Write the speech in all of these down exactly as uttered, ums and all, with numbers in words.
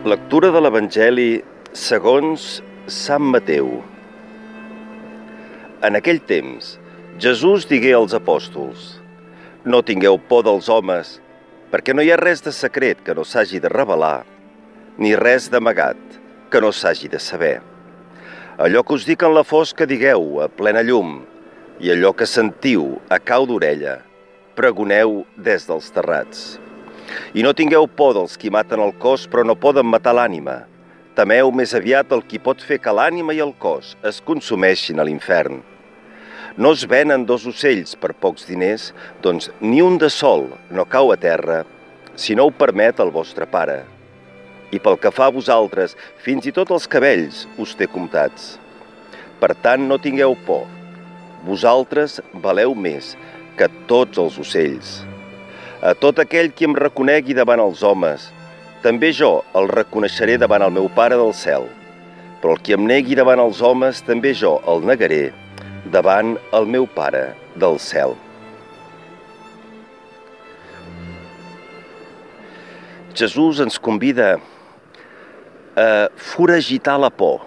Lectura de l'Evangeli segons Sant Mateu. En aquell temps, Jesús digué als apòstols: «No tingueu por dels homes, perquè no hi ha res de secret que no s'hagi de revelar, ni res d'amagat que no s'hagi de saber. Allò que us dic en la fosca digueu a plena llum, i allò que sentiu a cau d'orella, pregoneu des dels terrats. I no tingueu por dels qui maten el cos però no poden matar l'ànima. Temeu més aviat el qui pot fer que l'ànima i el cos es consumeixin a l'infern. No es venen dos ocells per pocs diners, doncs ni un de sol no cau a terra, si no ho permet el vostre Pare. I pel que fa a vosaltres, fins i tot els cabells us té comptats. Per tant, no tingueu por. Vosaltres valeu més que tots els ocells. A tot aquell qui em reconegui davant els homes, també jo el reconeixeré davant el meu Pare del cel. Però el qui em negui davant els homes, també jo el negaré davant el meu Pare del cel». Jesús ens convida a foragitar la por,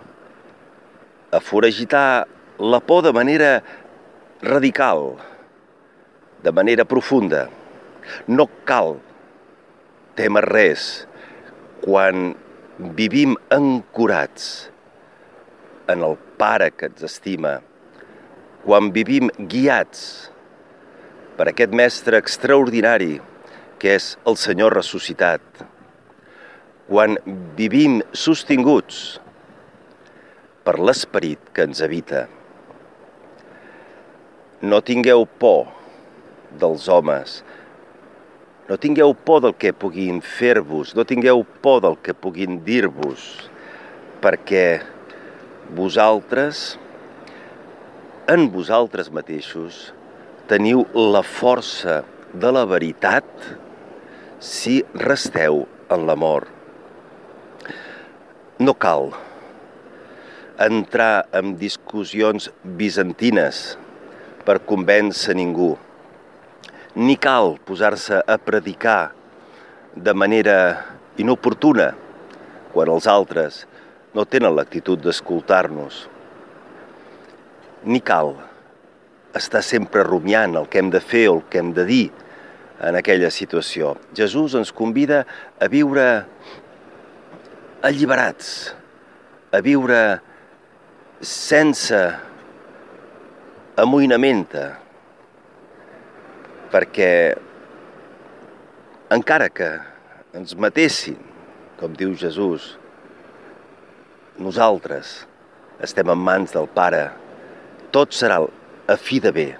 a foragitar la por de manera radical, de manera profunda. No cal témer res quan vivim ancorats en el Pare que ens estima, quan vivim guiats per aquest Mestre extraordinari que és el Senyor ressuscitat, quan vivim sostinguts per l'Esperit que ens habita. No tingueu por dels homes, no tingueu por del que puguin fer-vos, no tingueu por del que puguin dir-vos, perquè vosaltres, en vosaltres mateixos, teniu la força de la veritat si resteu en l'amor. No cal entrar en discussions bizantines per convèncer ningú, ni cal posar-se a predicar de manera inoportuna quan els altres no tenen l'actitud d'escoltar-nos. Ni cal estar sempre rumiant el que hem de fer o el que hem de dir en aquella situació. Jesús ens convida a viure alliberats, a viure sense amoïnamenta, perquè encara que ens matessin, com diu Jesús, nosaltres estem en mans del Pare, tot serà a fi de bé.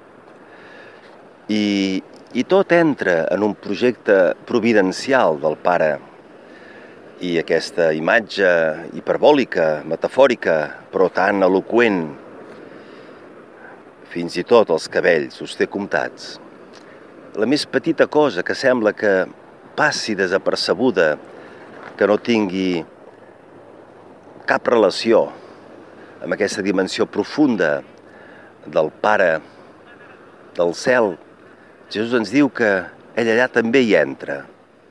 I, i tot entra en un projecte providencial del Pare. I aquesta imatge hiperbòlica, metafòrica, però tan eloqüent, fins i tot els cabells us té comptats. La més petita cosa que sembla que passi desapercebuda, que no tingui cap relació amb aquesta dimensió profunda del Pare del cel, Jesús ens diu que ell allà també hi entra.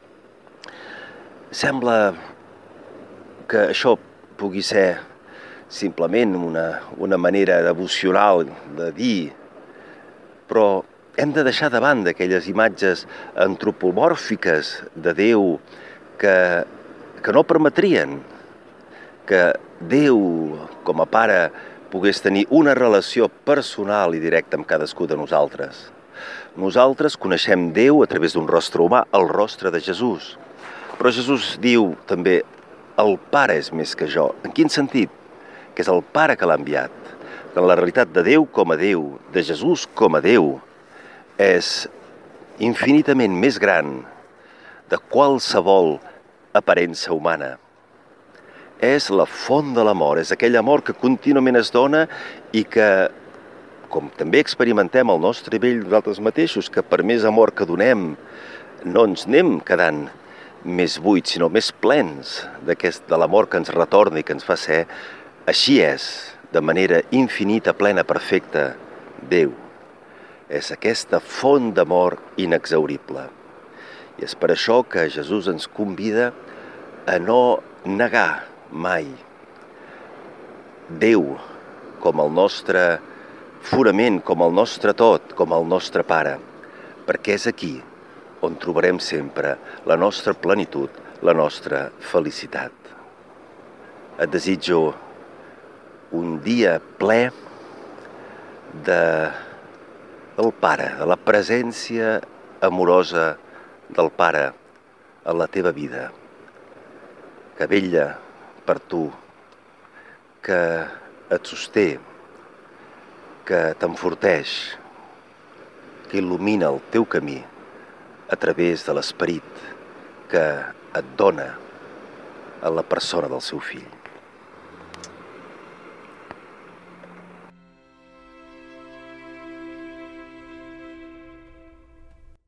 Sembla que això pugui ser simplement una, una manera devocional de dir, però hem de deixar de banda aquelles imatges antropomòrfiques de Déu que, que no permetrien que Déu, com a Pare, pogués tenir una relació personal i directa amb cadascú de nosaltres. Nosaltres coneixem Déu a través d'un rostre humà, el rostre de Jesús. Però Jesús diu també, el Pare és més que jo. En quin sentit? Que és el Pare que l'ha enviat. Que la realitat de Déu com a Déu, de Jesús com a Déu, és infinitament més gran de qualsevol aparença humana. És la font de l'amor, és aquell amor que contínuament es dona i que, com també experimentem al nostre nivell nosaltres mateixos, que per més amor que donem no ens anem quedant més buits, sinó més plens d'aquest, de l'amor que ens retorna i que ens fa ser. Així és, de manera infinita, plena, perfecta, Déu. És aquesta font d'amor inexhaurible. I és per això que Jesús ens convida a no negar mai Déu com el nostre fonament, com el nostre tot, com el nostre pare, perquè és aquí on trobarem sempre la nostra plenitud, la nostra felicitat. Et desitjo un dia ple de, del Pare, de la presència amorosa del Pare en la teva vida, que vetlla per tu, que et sosté, que t'enforteix, que il·lumina el teu camí a través de l'esperit que et dona en la persona del seu fill.